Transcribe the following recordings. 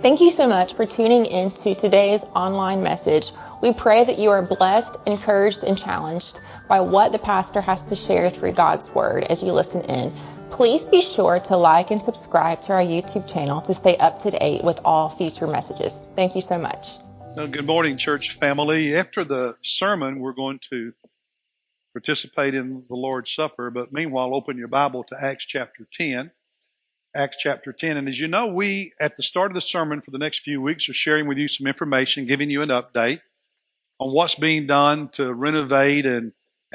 Thank you so much for tuning in to today's online message. We pray that you are blessed, encouraged, and challenged by what the pastor has to share through God's Word as you listen in. Please be sure to like and subscribe to our YouTube channel to stay up to date with all future messages. Thank you so much. Well, good morning, church family. After the sermon, we're going to participate in the Lord's Supper, but meanwhile, open your Bible to Acts chapter 10. Acts chapter 10. And as you know, we, at the start of the sermon for the next few weeks, are sharing with you some information, giving you an update on what's being done to renovate and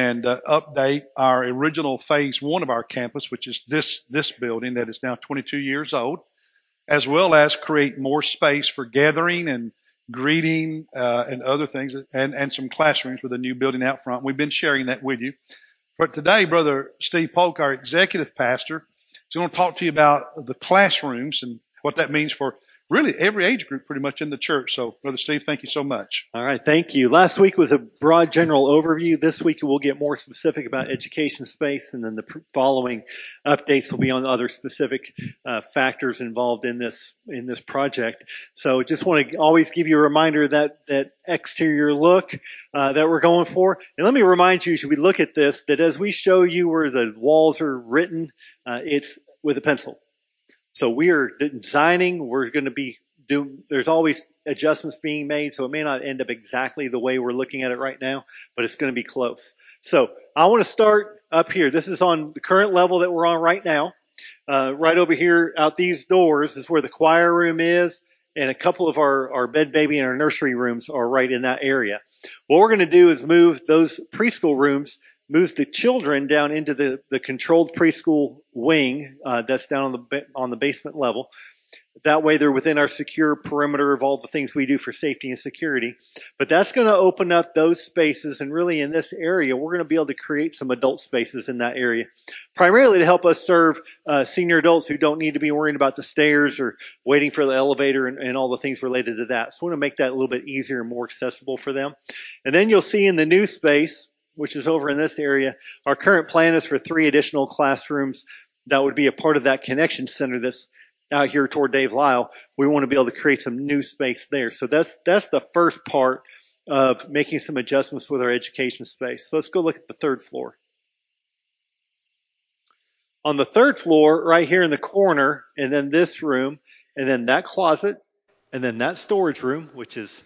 update our original phase one of our campus, which is this building that is now 22 years old, as well as create more space for gathering and greeting and other things, and some classrooms with a new building out front. We've been sharing that with you. But today, Brother Steve Polk, our executive pastor, is going to talk to you about the classrooms and what that means for really every age group pretty much in the church. So, Brother Steve, thank you so much. All right, thank you. Last week was a broad general overview. This week we'll get more specific about education space, and then the following updates will be on other specific factors involved in this project. So just want to always give you a reminder that exterior look that we're going for. And let me remind you, as we look at this, that as we show you where the walls are written, it's with a pencil. So we are designing, we're going to be there's always adjustments being made, so it may not end up exactly the way we're looking at it right now, but it's going to be close. So I want to start up here. This is on the current level that we're on right now. Right over here out these doors is where the choir room is, and a couple of our bed baby and our nursery rooms are right in that area. What we're going to do is move those preschool rooms, move the children down into the controlled preschool wing that's down on the basement level. That way they're within our secure perimeter of all the things we do for safety and security. But that's going to open up those spaces, and really in this area we're going to be able to create some adult spaces in that area, primarily to help us serve senior adults who don't need to be worrying about the stairs or waiting for the elevator and all the things related to that. So we want to make that a little bit easier and more accessible for them. And then you'll see in the new space, which is over in this area, our current plan is for 3 additional classrooms that would be a part of that connection center that's out here toward Dave Lyle. We want to be able to create some new space there. So that's the first part of making some adjustments with our education space. So let's go look at the third floor. On the third floor, right here in the corner, and then this room, and then that closet, and then that storage room, which is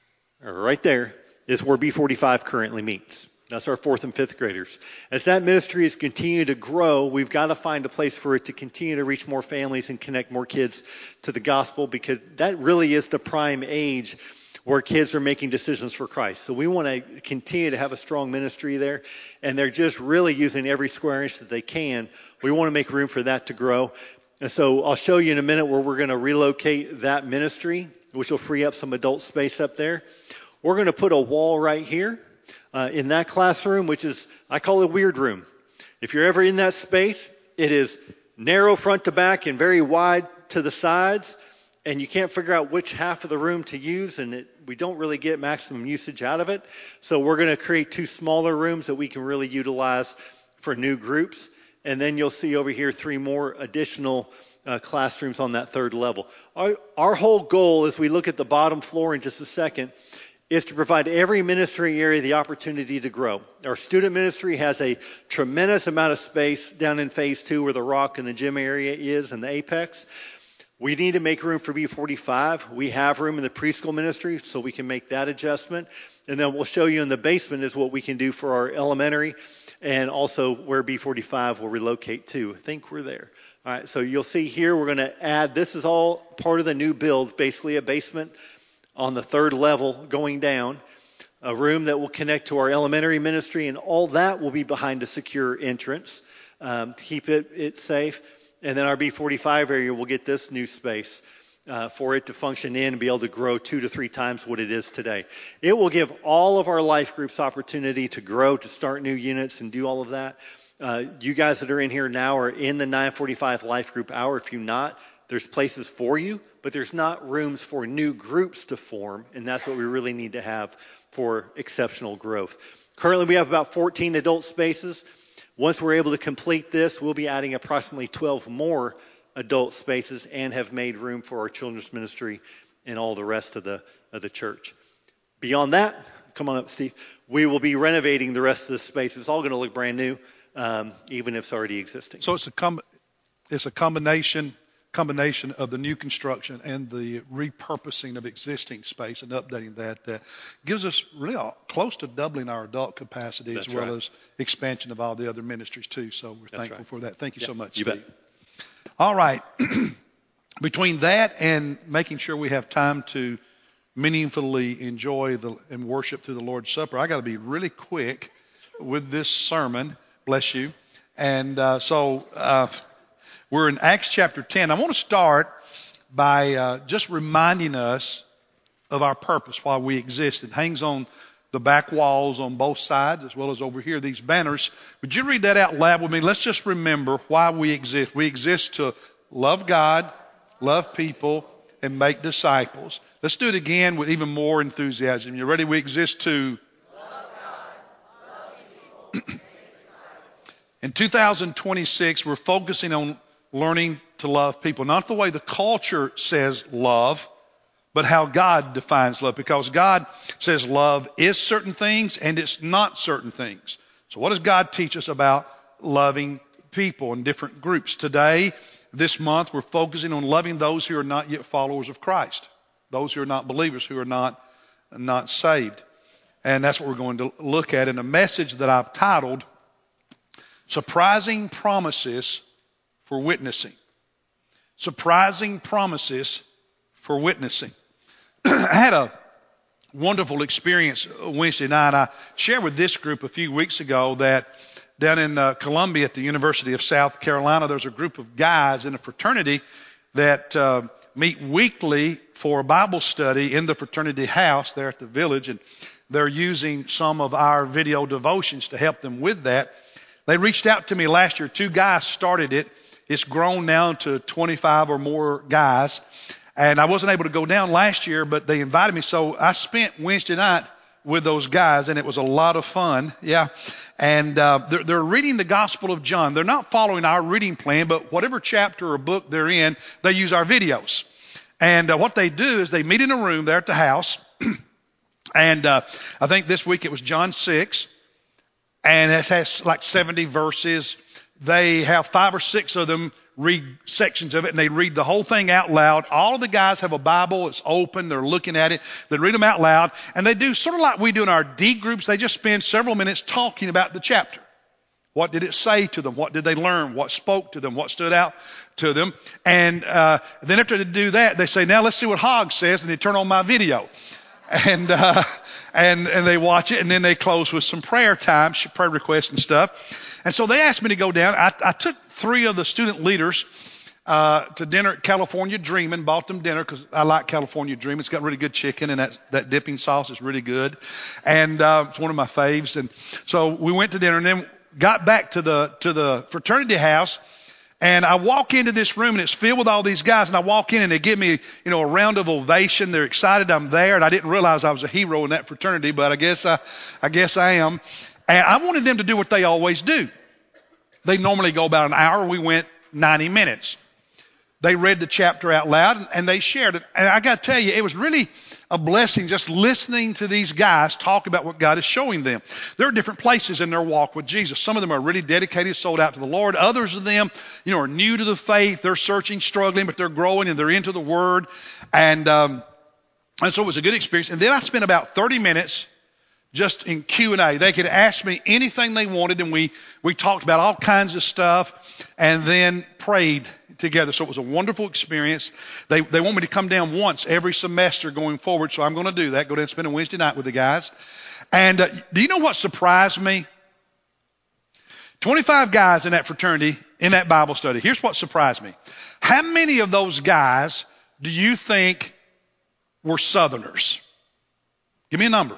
right there, is where B45 currently meets. That's our 4th and 5th graders. As that ministry is continuing to grow, we've got to find a place for it to continue to reach more families and connect more kids to the gospel, because that really is the prime age where kids are making decisions for Christ. So we want to continue to have a strong ministry there, and they're just really using every square inch that they can. We want to make room for that to grow. And so I'll show you in a minute where we're going to relocate that ministry, which will free up some adult space up there. We're going to put a wall right here. In that classroom, which is, I call it a weird room. If you're ever in that space, it is narrow front to back and very wide to the sides, and you can't figure out which half of the room to use, and we don't really get maximum usage out of it. So we're going to create 2 smaller rooms that we can really utilize for new groups. And then you'll see over here 3 more additional classrooms on that third level. Our whole goal, as we look at the bottom floor in just a second, is to provide every ministry area the opportunity to grow. Our student ministry has a tremendous amount of space down in phase 2 where the rock and the gym area is and the apex. We need to make room for B45. We have room in the preschool ministry, so we can make that adjustment. And then we'll show you in the basement is what we can do for our elementary, and also where B45 will relocate to. I think we're there. All right, so you'll see here we're going to add, this is all part of the new build, basically a basement on the third level going down, a room that will connect to our elementary ministry, and all that will be behind a secure entrance to keep it safe. And then our B45 area will get this new space for it to function in and be able to grow 2 to 3 times what it is today. It will give all of our life groups opportunity to grow, to start new units and do all of that. You guys that are in here now are in the 945 life group hour. If you're not, there's places for you, but there's not rooms for new groups to form, and that's what we really need to have for exceptional growth. Currently, we have about 14 adult spaces. Once we're able to complete this, we'll be adding approximately 12 more adult spaces and have made room for our children's ministry and all the rest of the church. Beyond that, come on up, Steve. We will be renovating the rest of the space. It's all going to look brand new, even if it's already existing. So it's a combination of the new construction and the repurposing of existing space and updating that gives us really close to doubling our adult capacity. That's as well as expansion of all the other ministries too. So we're thankful for that. Thank you so much, you Steve. Bet. All right. Between that and making sure we have time to meaningfully enjoy and worship through the Lord's Supper, I got to be really quick with this sermon. Bless you. And so we're in Acts chapter 10. I want to start by just reminding us of our purpose while we exist. It hangs on the back walls on both sides as well as over here, these banners. Would you read that out loud with me? Let's just remember why we exist. We exist to love God, love people, and make disciples. Let's do it again with even more enthusiasm. You ready? We exist to love God, love people, in 2026, we're focusing on learning to love people. Not the way the culture says love, but how God defines love. Because God says love is certain things and it's not certain things. So what does God teach us about loving people in different groups? Today, this month, we're focusing on loving those who are not yet followers of Christ. Those who are not believers, who are not saved. And that's what we're going to look at in a message that I've titled, Surprising Promises for Witnessing. Surprising Promises for Witnessing. I had a wonderful experience Wednesday night. I shared with this group a few weeks ago that down in Columbia at the University of South Carolina, there's a group of guys in a fraternity that meet weekly for a Bible study in the fraternity house there at the village, and they're using some of our video devotions to help them with that. They reached out to me last year. 2 guys started it. It's grown now to 25 or more guys. And I wasn't able to go down last year, but they invited me. So I spent Wednesday night with those guys, and it was a lot of fun. Yeah. And they're reading the Gospel of John. They're not following our reading plan, but whatever chapter or book they're in, they use our videos. And what they do is they meet in a room there at the house. And I think this week it was John 6. And it has like 70 verses. They have 5 or 6 of them read sections of it, and they read the whole thing out loud. All of the guys have a Bible. It's open. They're looking at it. They read them out loud. And they do sort of like we do in our D groups. They just spend several minutes talking about the chapter. What did it say to them? What did they learn? What spoke to them? What stood out to them? And then after they do that, they say, now let's see what Hogg says. And they turn on my video. And they watch it, and then they close with some prayer time, prayer requests and stuff. And so they asked me to go down. I took 3 of the student leaders to dinner at California Dreamin', bought them dinner because I like California Dreamin'. It's got really good chicken, and that dipping sauce is really good. And it's one of my faves. And so we went to dinner and then got back to the fraternity house. And I walk into this room, and it's filled with all these guys. And I walk in, and they give me, a round of ovation. They're excited I'm there. And I didn't realize I was a hero in that fraternity, but I guess I am. And I wanted them to do what they always do. They normally go about an hour. We went 90 minutes. They read the chapter out loud, and they shared it. And I got to tell you, it was really a blessing just listening to these guys talk about what God is showing them. There are different places in their walk with Jesus. Some of them are really dedicated, sold out to the Lord. Others of them, are new to the faith. They're searching, struggling, but they're growing, and they're into the Word. And so it was a good experience. And then I spent about 30 minutes just in Q&A. They could ask me anything they wanted, and we talked about all kinds of stuff and then prayed together. So it was a wonderful experience. They want me to come down once every semester going forward, so I'm going to do that. Go down and spend a Wednesday night with the guys. And do you know what surprised me? 25 guys in that fraternity, in that Bible study. Here's what surprised me. How many of those guys do you think were Southerners? Give me a number.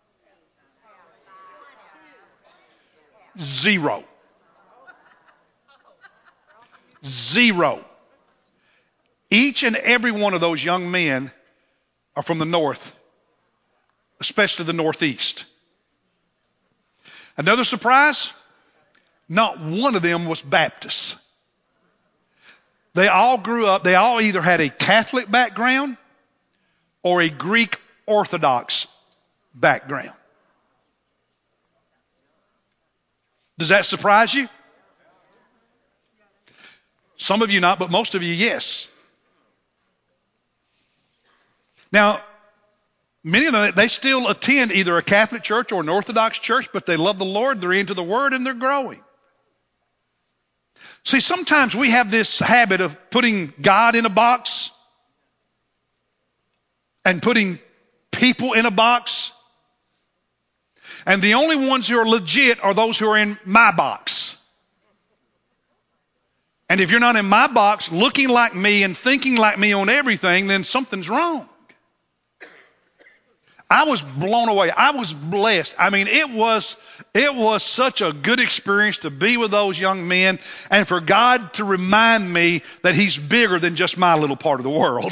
0. 0. Each and every one of those young men are from the north, especially the northeast. Another surprise, not one of them was Baptist. They all grew up, they all either had a Catholic background or a Greek Orthodox background. Does that surprise you? Some of you not, but most of you, yes. Now, many of them, they still attend either a Catholic church or an Orthodox church, but they love the Lord, they're into the Word, and they're growing. See, sometimes we have this habit of putting God in a box and putting people in a box. And the only ones who are legit are those who are in my box. And if you're not in my box, looking like me and thinking like me on everything, then something's wrong. I was blown away. I was blessed. I mean, it was such a good experience to be with those young men and for God to remind me that He's bigger than just my little part of the world.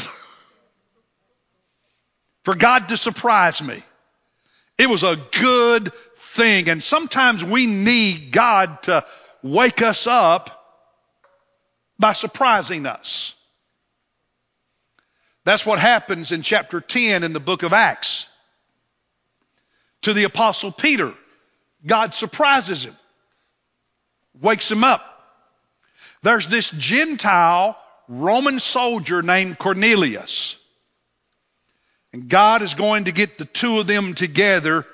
For God to surprise me. It was a good thing. And sometimes we need God to wake us up by surprising us. That's what happens in chapter 10 in the book of Acts. To the apostle Peter, God surprises him, wakes him up. There's this Gentile Roman soldier named Cornelius. And God is going to get the two of them together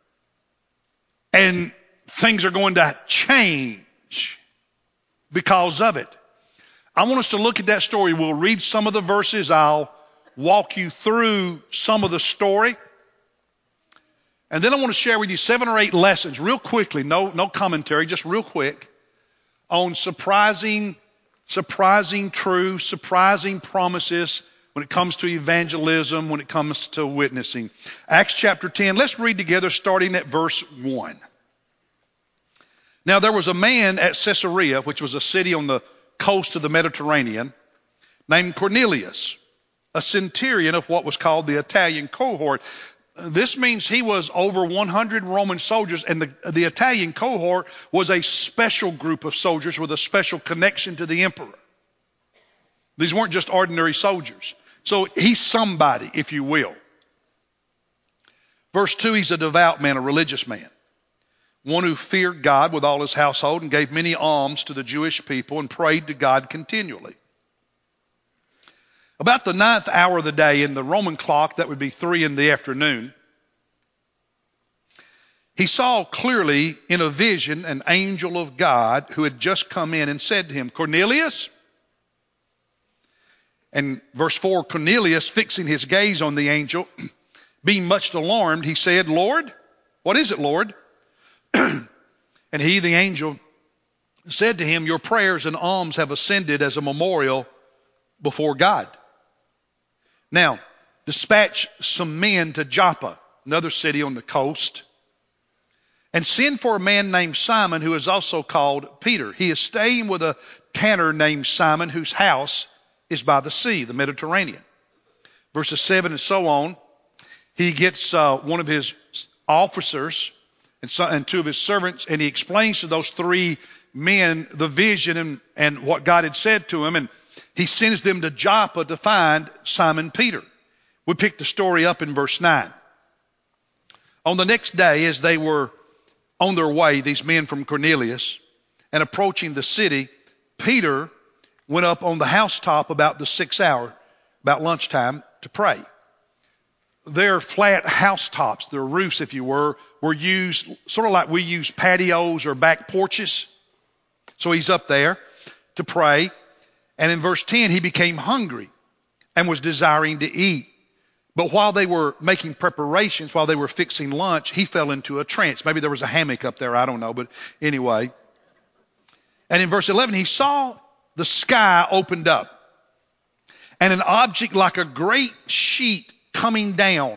and things are going to change because of it. I want us to look at that story. We'll read some of the verses. I'll walk you through some of the story. And then I want to share with you 7 or 8 lessons real quickly, no commentary, just real quick, on surprising truths, surprising promises when it comes to evangelism, when it comes to witnessing. Acts chapter 10, let's read together starting at verse 1. Now there was a man at Caesarea, which was a city on the coast of the Mediterranean, named Cornelius, a centurion of what was called the Italian cohort. This means he was over 100 Roman soldiers, and the Italian cohort was a special group of soldiers with a special connection to the emperor. These weren't just ordinary soldiers. So he's somebody, if you will. Verse 2, he's a devout man, a religious man, one who feared God with all his household and gave many alms to the Jewish people and prayed to God continually. About the 9th hour of the day in the Roman clock, that would be 3 p.m, he saw clearly in a vision an angel of God who had just come in and said to him, Cornelius? And verse 4, Cornelius, fixing his gaze on the angel, being much alarmed, he said, Lord, what is it, Lord? And he, the angel, said to him, your prayers and alms have ascended as a memorial before God. Now, dispatch some men to Joppa, another city on the coast, and send for a man named Simon, who is also called Peter. He is staying with a tanner named Simon, whose house is by the sea, the Mediterranean. Verses 7 and so on. He gets one of his officers and 2 of his servants, and he explains to those 3 men the vision and what God had said to him, and he sends them to Joppa to find Simon Peter. We pick the story up in verse 9. On the next day, as they were on their way, these men from Cornelius, and approaching the city, Peter went up on the housetop about the 6th hour, about lunchtime, to pray. Their flat housetops, their roofs, if you were used sort of like we use patios or back porches. So he's up there to pray. And in verse 10, he became hungry and was desiring to eat. But while they were making preparations, while they were fixing lunch, he fell into a trance. Maybe there was a hammock up there, I don't know, but anyway. And in verse 11, he saw the sky opened up and an object like a great sheet coming down